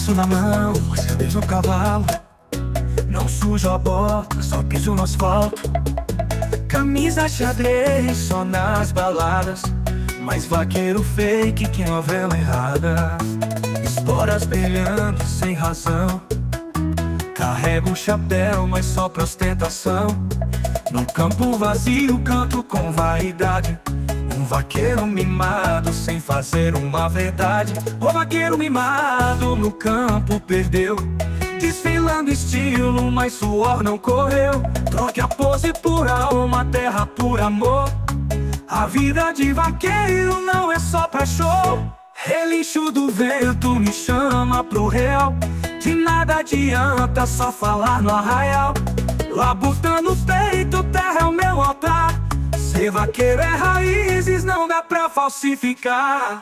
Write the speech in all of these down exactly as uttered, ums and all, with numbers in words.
laço na mão, você beija o cavalo. Não sujo a bota, só piso no asfalto. Camisa xadrez só nas baladas, mas vaqueiro fake que novela errada. Esporas brilhando sem razão, carrego um chapéu, mas só pra ostentação. No campo vazio canto com vaidade, um vaqueiro mimado sem fazer uma verdade. O vaqueiro mimado no campo perdeu, desfilando estilo, mas suor não correu. Troque a pose por alma, terra por amor. A vida de vaqueiro não é só pra show. Relincho do vento me chama pro real. De nada adianta só falar no arraial. Labuta no peito, terra é o meu altar. Ser vaqueiro é raízes, não dá pra falsificar.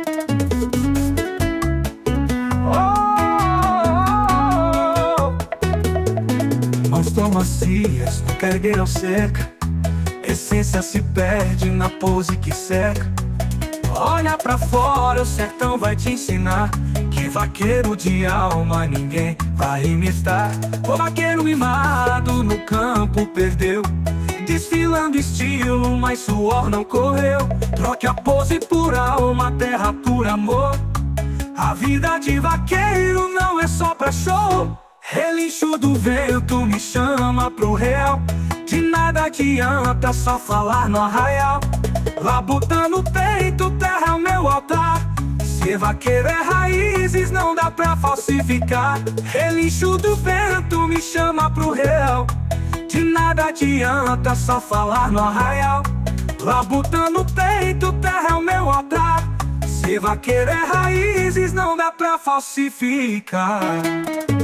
Mãos tão macias, nunca ergueram seca. Essência se perde na pose que seca. Olha pra fora, o sertão vai te ensinar que vaqueiro de alma ninguém vai imitar. O vaqueiro mimado no campo perdeu, desfilando estilo, mas suor não correu. Troque a pose por alma, terra por amor. A vida de vaqueiro não é só pra show. Relincho do vento me chama pro real. De nada adianta só falar no arraial. Labuta no peito, terra é o meu altar. Ser vaqueiro é raízes, não dá pra falsificar. Relincho do vento me chama pro real. De nada adianta só falar no arraial. Labuta no peito, terra é o meu altar. Ser vaqueiro é raízes, não dá pra falsificar.